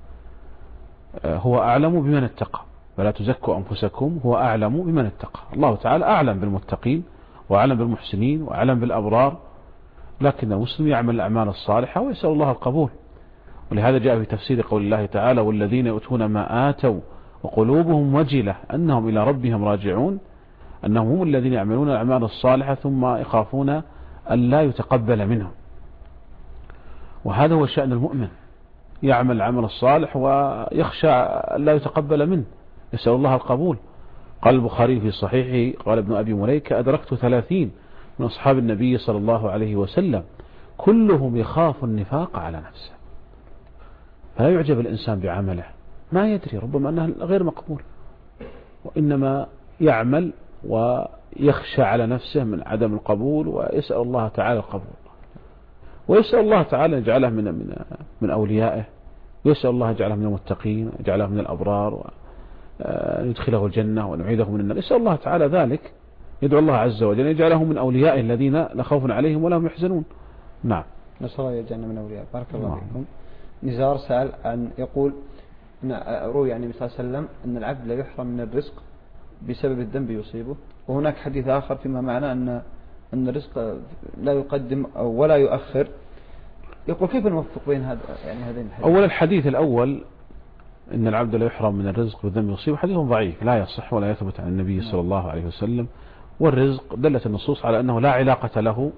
هو أعلم بمن اتقى، ولا تزكوا أنفسكم هو أعلم بمن اتقى. الله تعالى أعلم بالمتقين وأعلم بالمحسنين وأعلم بالأبرار، لكن المسلم يعمل الأعمال الصالحة ويسأل الله القبول. ولهذا جاء في تفسير قول الله تعالى والذين يؤتون ما آتوا وقلوبهم وجلة أنهم إلى ربهم راجعون، أنهم هم الذين يعملون الأعمال الصالحة ثم يخافون أن لا يتقبل منهم. وهذا هو شأن المؤمن، يعمل العمل الصالح ويخشى أن لا يتقبل منه، يسأل الله القبول. قال البخاري في صحيحه قال ابن أبي مليكة أدركت ثلاثين من أصحاب النبي صلى الله عليه وسلم كلهم يخاف النفاق على نفسه، فلا يعجب الإنسان بعمله، ما يدري ربما أنه غير مقبول، وإنما يعمل ويخشى على نفسه من عدم القبول ويسأل الله تعالى القبول، ويسأل الله تعالى أن يجعله من من من أوليائه، ويسأل الله يجعله من المتقين، يجعله من الأبرار، وأن يدخله الجنة وأن يعيذه من النار. يسأل الله تعالى ذلك، يدعو الله عز وجل أن يجعله من أوليائه الذين لا خوف عليهم ولا هم يحزنون. نعم. نسأل الله يجعلنا من أولياء. بارك الله فيكم. نزار سأل أن يقول أن روي عن النبي صلى الله عليه وسلم أن العبد لا يحرم من الرزق بسبب الذنب يصيبه، وهناك حديث آخر فيما معناه أن أن الرزق لا يقدم أو ولا يؤخر. يقول كيف نوفق بين هذا يعني هذين الحديث؟ أول الحديث الأول إن العبد لا يحرم من الرزق بالذنب يصيبه حديث ضعيف لا يصح ولا يثبت عن النبي صلى الله عليه وسلم. والرزق دلت النصوص على أنه لا علاقة له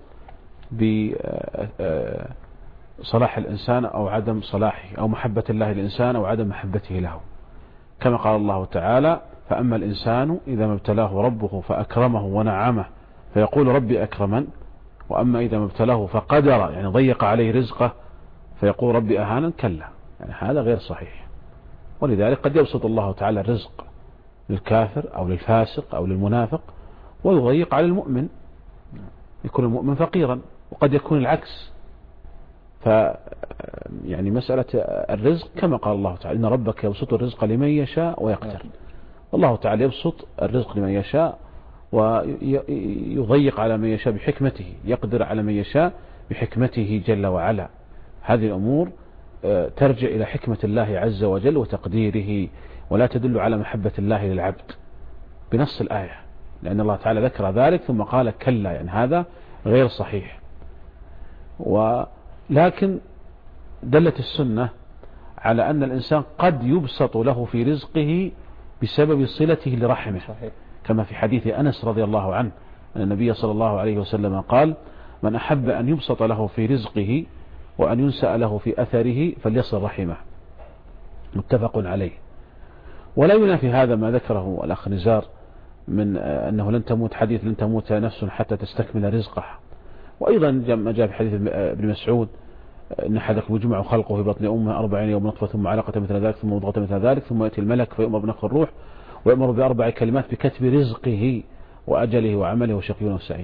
بصلاح الإنسان أو عدم صلاحه، أو محبة الله للإنسان أو عدم محبته له، كما قال الله تعالى فأما الإنسان إذا ما ابتلاه ربه فأكرمه ونعمه فيقول ربي أكرمن، وأما إذا ما ابتلاه فقدر يعني ضيق عليه رزقه فيقول ربي أهانا، كلا، يعني هذا غير صحيح. ولذلك قد يبسط الله تعالى الرزق للكافر أو للفاسق أو للمنافق ويضيق على المؤمن، يكون المؤمن فقيرا، وقد يكون العكس. ف يعني مسألة الرزق كما قال الله تعالى إن ربك يبسط الرزق لمن يشاء ويقدر، الله تعالى يبسط الرزق لمن يشاء ويضيق على من يشاء بحكمته، يقدر على من يشاء بحكمته جل وعلا. هذه الأمور ترجع إلى حكمة الله عز وجل وتقديره، ولا تدل على محبة الله للعبد بنص الآية، لأن الله تعالى ذكر ذلك ثم قال كلا، يعني هذا غير صحيح. ولكن دلت السنة على أن الإنسان قد يبسط له في رزقه بسبب صلته لرحمه، صحيح. كما في حديث أنس رضي الله عنه أن النبي صلى الله عليه وسلم قال من أحب أن يبسط له في رزقه وأن ينسأ له في أثره فليصل رحمه، متفق عليه. ولا ينافي هذا ما ذكره الأخ نزار من أنه لن تموت، حديث لن تموت نفس حتى تستكمل رزقها. وأيضا ما جاء في حديث ابن مسعود إن أحدكم يجمع خلقه في بطن أمه أربعين يوم نطفة ثم علقة مثل ذلك ثم مضغة مثل ذلك ثم يأتي الملك فيؤمر بنفخ الروح ويأمر بأربع كلمات بكتب رزقه وأجله وعمله وشقي وسعيد.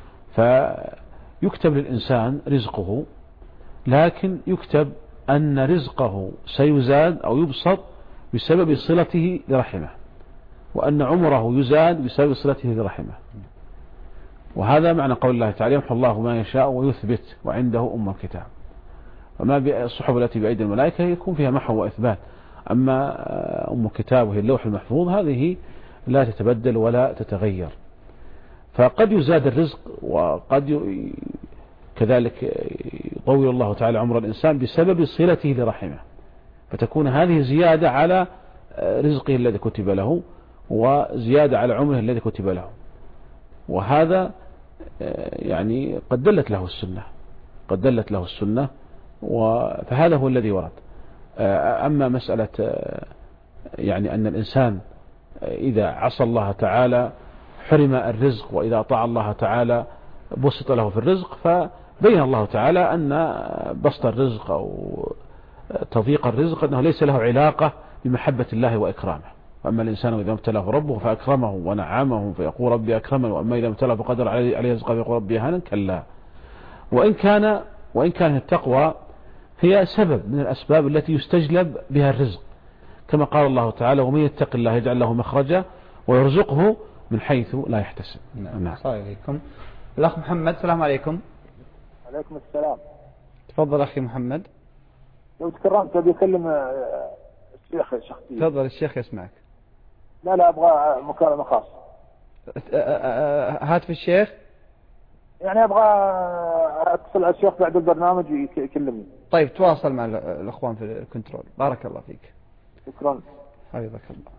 فيكتب للإنسان رزقه، لكن يكتب أن رزقه سيزاد أو يبسط بسبب صلته لرحمه، وأن عمره يزاد بسبب صلته لرحمه. وهذا معنى قول الله تعالى يمحو الله ما يشاء ويثبت وعنده أم الكتاب. وما الصحف التي بأيدي الملائكة يكون فيها محو وإثبات، أما أم الكتاب وهي اللوح المحفوظ هذه لا تتبدل ولا تتغير. فقد يزاد الرزق وقد كذلك يطول الله تعالى عمر الإنسان بسبب صلته لرحمه، فتكون هذه زيادة على رزقه الذي كتب له وزيادة على عمره الذي كتب له. وهذا يعني قد دلت له السنة قد دلت له السنة فهذا هو الذي ورد. أما مسألة يعني أن الإنسان إذا عصى الله تعالى حرم الرزق وإذا أطاع الله تعالى بسط له في الرزق، فبين الله تعالى أن بسط الرزق أو تضييق الرزق أنه ليس له علاقة بمحبة الله وإكرامه، وأما الإنسان إذا ابتلاه ربه فأكرمه ونعمه فيقول ربي أكرمن، وأما إذا ابتلاه فقدر عليه رزقه فيقول ربي أهانن، كلا. وإن كان وإن كانت التقوى هي سبب من الأسباب التي يستجلب بها الرزق، كما قال الله تعالى ومن يتق الله يجعل له مخرجا ويرزقه من حيث لا يحتسب. نعم. نعم. السلام عليكم. الأخ محمد. السلام عليكم. عليكم السلام. تفضل أخي محمد. لو تكرمت أبي أكلم الشيخ شخصيا. تفضل الشيخ يسمعك. لا لا أبغى مكالمة خاصة. هات في الشيخ. يعني أبغى أتصل على الشيخ بعد البرنامج يكلمني. طيب تواصل مع الأخوان في الكنترول. بارك الله فيك. شكرا. حفظك الله.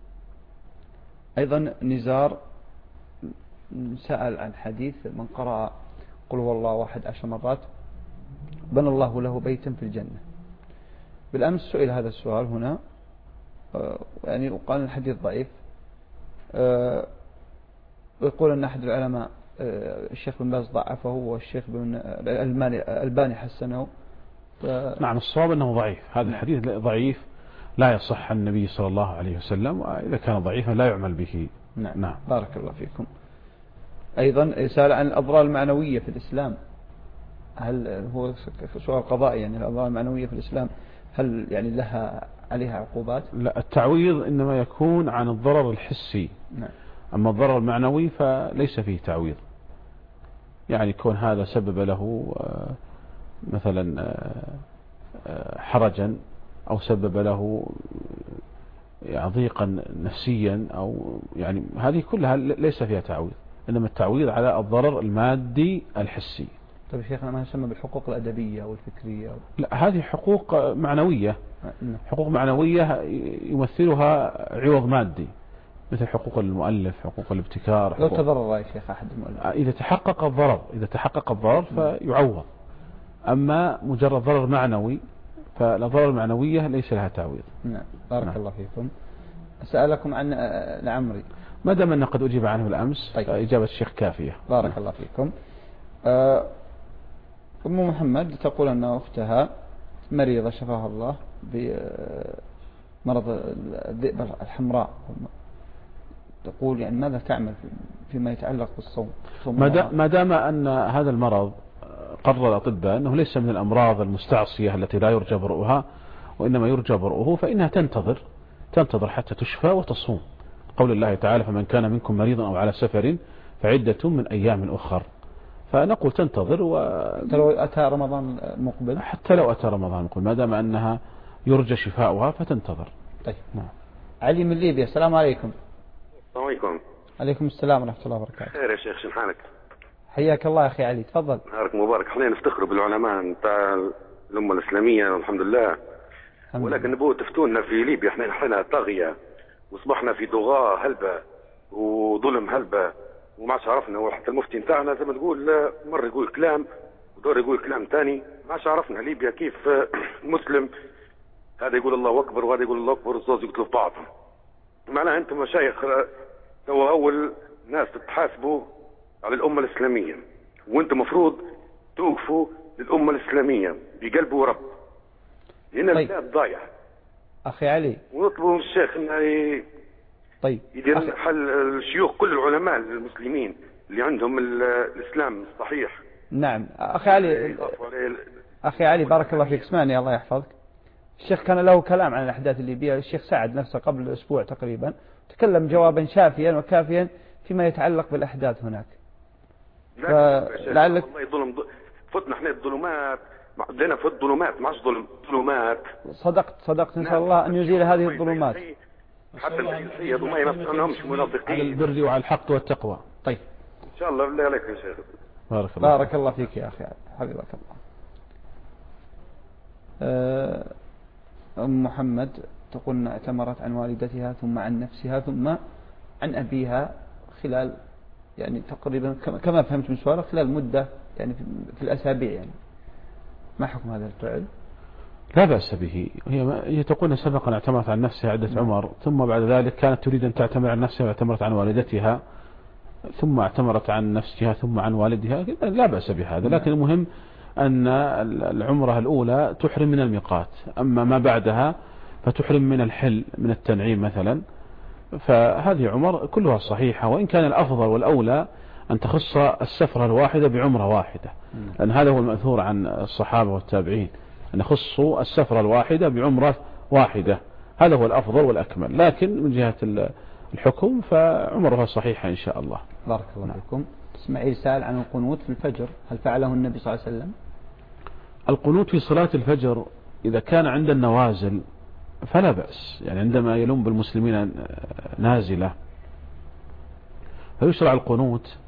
أيضا نزار سأل عن حديث من قرأ قل هو الله واحد عشر مرات بنى الله له بيتا في الجنة. بالأمس سئل هذا السؤال هنا، يعني وقال الحديث ضعيف، ويقول أن أحد العلماء الشيخ بن باز ضعفه والشيخ بن الباني حسنه. ف... نعم الصواب أنه ضعيف، هذا الحديث ضعيف لا يصح عن النبي صلى الله عليه وسلم، وإذا كان ضعيفا لا يعمل به. نعم. نعم. بارك الله فيكم. أيضا سأل عن الأضرار المعنوية في الإسلام، هل هو سؤال قضائي، يعني الأضرار المعنوية في الإسلام هل يعني لها عليها عقوبات؟ لا، التعويض إنما يكون عن الضرر الحسي. نعم. أما الضرر المعنوي فليس فيه تعويض، يعني كون هذا سبب له مثلا حرجا أو سبب له ضيقا نفسيا أو يعني هذه كلها ليس فيها تعويض، إنما التعويض على الضرر المادي الحسي. طيب شيخنا ما يسمى بالحقوق الأدبية أو الفكرية أو... لا، هذه حقوق معنوية. حقوق معنوية يمثلها عوض مادي، مثل حقوق المؤلف، حقوق الابتكار. لو تضرر يا شيخ أحد المؤلف، إذا تحقق الضرر إذا تحقق الضرر فيعوض. أما مجرد ضرر معنوي فالضرر المعنوية ليس لها تعويض. نعم. بارك نعم. الله فيكم. أسألكم عن العمري، ما دام أن قد أجيب عنه الأمس. طيب. إجابة الشيخ كافية. بارك نعم. الله فيكم. أم محمد تقول أن أختها مريضة شفاها الله بمرض الذئبة الحمراء، تقول يعني ماذا تعمل فيما يتعلق بالصوم؟ ما دام أن هذا المرض قرر الأطباء أنه ليس من الأمراض المستعصية التي لا يرجى برؤها وإنما يرجى برؤه، فإنها تنتظر تنتظر حتى تشفى وتصوم. قول الله تعالى فمن كان منكم مريضا أو على سفر فعدة من أيام أخر، فنقول تنتظر. و... حتى لو أتى رمضان المقبل حتى لو أتى رمضان المقبل ما دام أنها يرجى شفاؤها فتنتظر. طيب. نعم. علي من ليبيا. السلام عليكم. السلام عليكم. عليكم السلام ورحمة الله وبركاته. خير يا شيخ، شن حالك؟ حياك الله أخي علي، تفضل. نهارك مبارك. احنا نفتخروا بالعلماء نتاع الأمة الإسلامية والحمد لله، ولكن نبغوا تفتونا في ليبيا احنا احنا طاغية واصبحنا في ضغاء هلبة وظلم هلبة وما عادش عرفنا. وحتى المفتي نتاعنا زي ما تقول مرة يقول كلام ودور يقول كلام ثاني، ما عادش عرفنا ليبيا كيف مسلم هذا يقول الله أكبر وهذا يقول الله أكبر والزوز يقتلوا في بعض. معناها أنتم مشايخ تو أول ناس تتحاسبوا على الأمة الإسلامية، وأنتم مفروض توقفوا للأمة الإسلامية بقلب ورب، هنا طيب. البلاد ضايع أخي علي، ونطلبوا من الشيخ أنه ي... طيب يدير أخي... حل الشيوخ كل العلماء المسلمين اللي عندهم الإسلام الصحيح. نعم أخي علي، أخي علي بارك الله فيك، اسمعني الله يحفظك. الشيخ كان له كلام عن الأحداث الليبية، الشيخ سعد نفسه قبل أسبوع تقريبا تكلم جوابا شافيا وكافيا فيما يتعلق بالأحداث هناك. فلعلك الله يظلم فتنا احنا الظلمات لنا في الظلمات ما عادش ظلم ظلمات. صدقت صدقت نسأل الله أن يزيل هذه الظلمات. حتى الحية وما يمسونهمش منافقين على البر وعلى الحق والتقوى. طيب إن شاء الله بالله عليك يا شيخ. بارك الله بارك الله فيك يا أخي حفظك الله. أم محمد تقول اعتمرت عن والدتها ثم عن نفسها ثم عن أبيها خلال يعني تقريبا كما فهمت من سؤالك خلال مدة يعني في الأسابيع، يعني ما حكم هذا الفعل؟ لا بأس به. هي هي تقول سبقا اعتمرت عن نفسها عدة عمر ثم بعد ذلك كانت تريد أن تعتمر عن نفسها واعتمرت عن والدتها ثم اعتمرت عن نفسها ثم عن والدها، لا بأس بهذا. لكن المهم أن العمرة الأولى تحرم من الميقات، أما ما بعدها فتحرم من الحل من التنعيم مثلا، فهذه عمر كلها صحيحة، وإن كان الأفضل والأولى أن تخص السفرة الواحدة بعمرة واحدة، لأن هذا هو المأثور عن الصحابة والتابعين أن يخصوا السفرة الواحدة بعمرة واحدة، هذا هو الأفضل والأكمل. لكن من جهة الحكم فعمرها صحيحة إن شاء الله. بارك الله فيكم. إسماعيل سأل عن القنوت في الفجر، هل فعله النبي صلى الله عليه وسلم؟ القنوت في صلاة الفجر إذا كان عند النوازل فلا بأس، يعني عندما يلم بالمسلمين نازلة فيشرع القنوت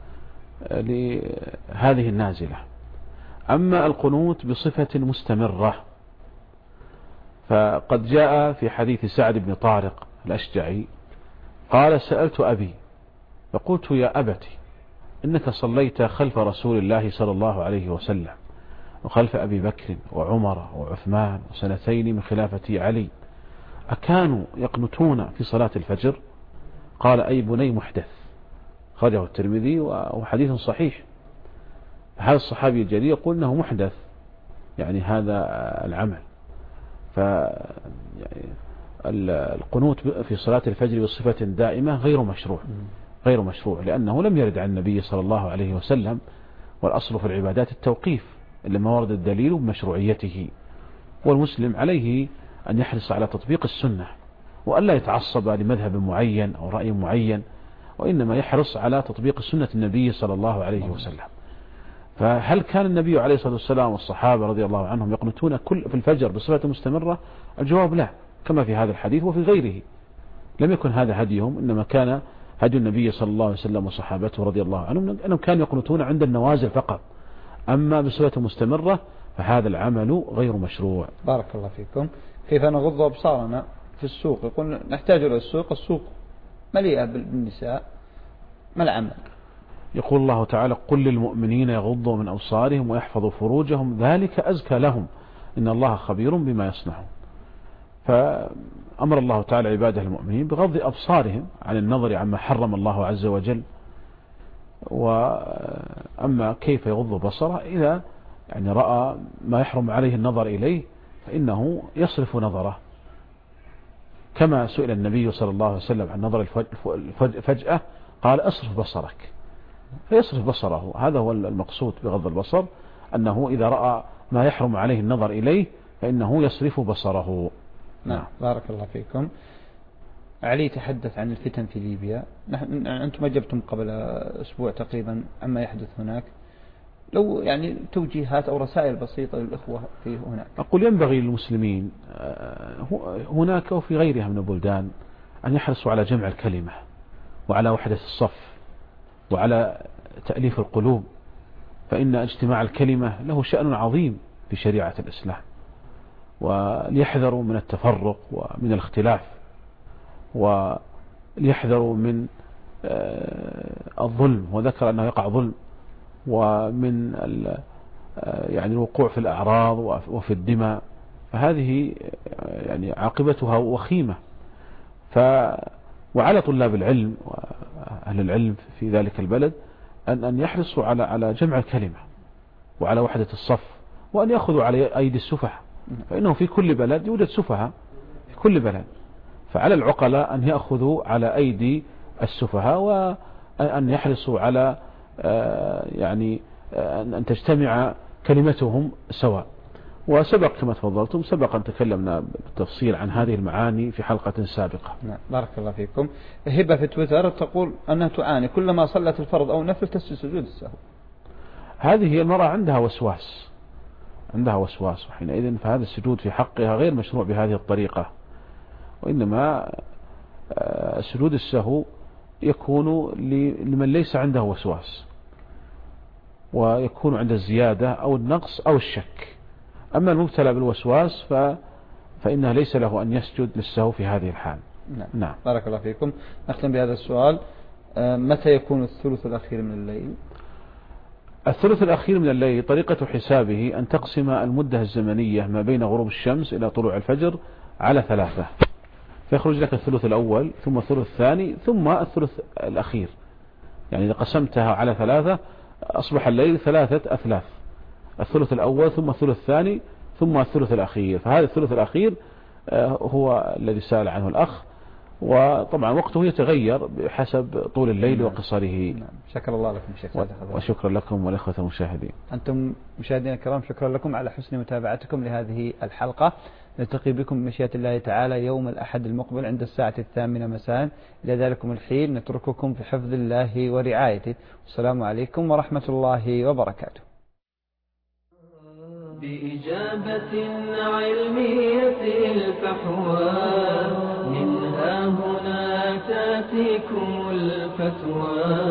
لهذه النازلة. أما القنوت بصفة مستمرة فقد جاء في حديث سعد بن طارق الأشجعي قال: سألت أبي فقلت: يا أبتي إنك صليت خلف رسول الله صلى الله عليه وسلم وخلف أبي بكر وعمر وعثمان وسنتين من خلافة علي، أكانوا يقنتون في صلاة الفجر؟ قال: أي بني محدث. خرجه الترمذي وحديث صحيح. هذا الصحابي الجليل يقول أنه محدث، يعني هذا العمل. فالقنوت في صلاة الفجر بصفة دائمة غير مشروع، غير مشروع لأنه لم يرد عن النبي صلى الله عليه وسلم، والأصل في العبادات التوقيف لما ورد الدليل بمشروعيته. والمسلم عليه أن يحرص على تطبيق السنة وألا يتعصب لمذهب معين أو رأي معين، وإنما يحرص على تطبيق سنة النبي صلى الله عليه وسلم. فهل كان النبي عليه الصلاة والسلام والصحابة رضي الله عنهم يقنتون كل في الفجر بصفة مستمرة؟ الجواب لا، كما في هذا الحديث وفي غيره. لم يكن هذا هديهم، إنما كان هدي النبي صلى الله عليه وسلم وصحابته رضي الله عنهم أنهم كانوا يقنتون عند النوازل فقط. أما بصفة مستمرة فهذا العمل غير مشروع. بارك الله فيكم. كيف نغض أبصارنا في السوق؟ يقول نحتاج إلى السوق، السوق مليئة بالنساء، ما العمل؟ يقول الله تعالى: قل للمؤمنين يغضوا من أبصارهم ويحفظوا فروجهم ذلك أزكى لهم إن الله خبير بما يصنعون. فأمر الله تعالى عباده المؤمنين بغض أبصارهم عن النظر عما حرم الله عز وجل. وأما كيف يغض بصره؟ إذا يعني رأى ما يحرم عليه النظر إليه فإنه يصرف نظره، كما سئل النبي صلى الله عليه وسلم عن نظر الفجأة قال: أصرف بصرك، فيصرف بصره. هذا هو المقصود بغض البصر، أنه إذا رأى ما يحرم عليه النظر إليه فإنه يصرف بصره. نعم. بارك الله فيكم. علي تحدث عن الفتن في ليبيا، نحن أنتم أجبتم قبل أسبوع تقريبا عما يحدث هناك، لو يعني توجيهات أو رسائل بسيطة للإخوة في هناك. أقول ينبغي للمسلمين هناك وفي غيرها من البلدان أن يحرصوا على جمع الكلمة وعلى وحدة الصف وعلى تأليف القلوب، فإن اجتماع الكلمة له شأن عظيم في شريعة الإسلام، وليحذروا من التفرق ومن الاختلاف، وليحذروا من الظلم، وذكر أنه يقع ظلم، ومن يعني الوقوع في الأعراض وفي الدماء، فهذه يعني عاقبتها وخيمة. ف وعلى طلاب العلم وأهل العلم في ذلك البلد أن أن يحرصوا على على جمع الكلمة وعلى وحدة الصف، وأن يأخذوا على أيدي السفهاء، فإنه في كل بلد يوجد سفهاء في كل بلد، فعلى العقلاء أن يأخذوا على أيدي السفهاء، وأن يحرصوا على يعني أن تجتمع كلمتهم سواء. وسبق كما تفضلتم سبق أن تكلمنا بالتفصيل عن هذه المعاني في حلقة سابقة. نعم. بارك الله فيكم. هبة في تويتر تقول أنها تعاني كلما صلت الفرض أو نفل تسجد سجود السهو. هذه المرأة عندها وسواس، عندها وسواس، وحينئذ فهذا السجود في حقها غير مشروع بهذه الطريقة، وإنما سجود السهو يكون لمن ليس عنده وسواس، ويكون عند الزيادة أو النقص أو الشك. أما المبتلى بالوسواس ف... فإنه ليس له أن يسجد للسهو في هذه الحال. نعم. نعم. بارك الله فيكم. نختم بهذا السؤال: متى يكون الثلث الأخير من الليل؟ الثلث الأخير من الليل طريقة حسابه أن تقسم المدة الزمنية ما بين غروب الشمس إلى طلوع الفجر على ثلاثة، فيخرج لك الثلث الأول ثم الثلث الثاني ثم الثلث الأخير. يعني إذا قسمتها على ثلاثة أصبح الليل ثلاثة أثلاث، الثلث الأول ثم الثلث الثاني ثم الثلث الأخير. فهذا الثلث الأخير هو الذي سأل عنه الأخ، وطبعا وقته يتغير بحسب طول الليل وقصره. نعم. شكر الله لكم شيخ. وشكرا لكم والإخوة المشاهدين. أنتم مشاهدينا الكرام شكرا لكم على حسن متابعتكم لهذه الحلقة. نلتقي بكم بمشيئة الله تعالى يوم الأحد المقبل عند الساعة الثامنة مساء. إلى ذلكم الحين نترككم في حفظ الله ورعايته. والسلام عليكم ورحمة الله وبركاته. بإجابة علمية الفحوى منها هنا تأتيكم الفتوى.